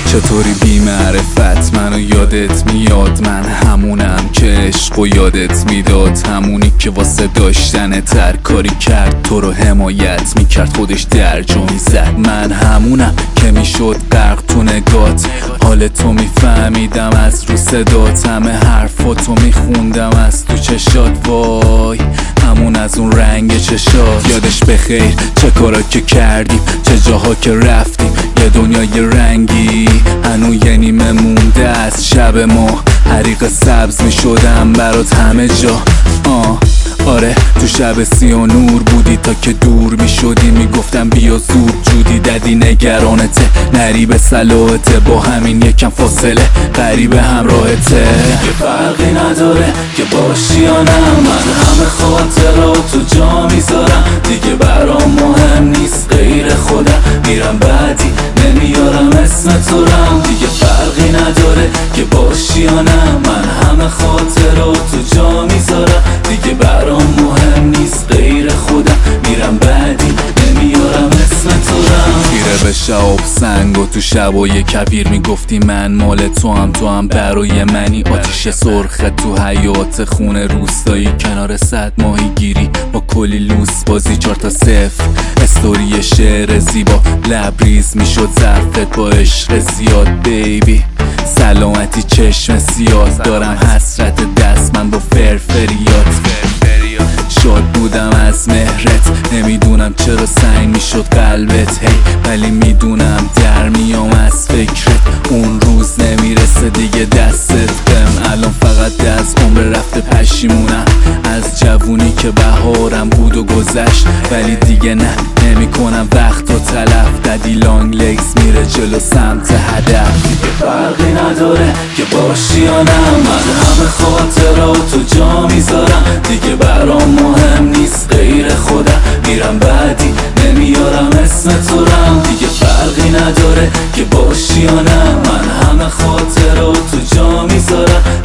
چطوری بی معرفت منو یادت میاد؟ من همونم که عشق و یادت میداد، همونی که واسه داشتن ترکاری کرد، تو رو حمایت میکرد خودش درجا میزد. من همونم که میشد غرق تو نگات، حال تو میفهمیدم از رو صدات، همه حرفاتو میخوندم از تو چشات. وای همون از اون رنگ چشات. یادش بخیر چه کارا که کردیم، چه جاها که رفتیم، یه دنیای رنگی هنو یه نیمه مونده از شب ما. حریق سبز میشدم برات همه جا. آره تو شب سیاه نور بودی تا که دور میشدی، میگفتم بیا زود جودی ددی نگرانته، نری به صلاحته، با همین یکم فاصله قریب همراهته. دیگه فرقی نداره که باشی یا نه، من همه خاطراتو جا میذارم، دیگه برام مهم نیست غیر خودم، میرم بعدی نمیارم اسم تو رم. دیگه فرقی نداره که باشی یا نه، من همه خاطراتو جا میذارم، دیگه برام مهم نیست غیر خودم، میرم بعدی نمیارم اسم تو رم. خیره به شهاب سنگ و تو شبای کبیر میگفتی من مال تو هم برای منی. آتیش سرخ تو حیات خونه روستایی، کنار صد ماهی گیری با کلی لوس بازی، 4 تا 0 استوری شعر زیبا، لبریز میشد ظرفت با عشق زیاد. بیبی سلامتی چشم سیاه، دارم حسرت دست من با فرفریات. شاد بودم از مهرت، نمیدونم چرا سنگ میشد قلبت هی، ولی میدونم در میام از فکرت. اون روز نمیرسه دیگه دستت بهم، الان فقط از عمر رفته پشیمونم از جوونی که بهارم بود و گذشت، ولی دیگه نه نمیکنم وقت و تلف. ددی لانگ لگز میره جلو سمت هدف. دیگه فرقی نداره که باشی یا نه، من همه خاطراتو جا میذارم، دیگه برام مهم نیست غیر خودم، میرم بعدی نمیارم اسم تو رم. دیگه فرقی نداره که باشی یا نه، من همه خاطراتو جا میذارم،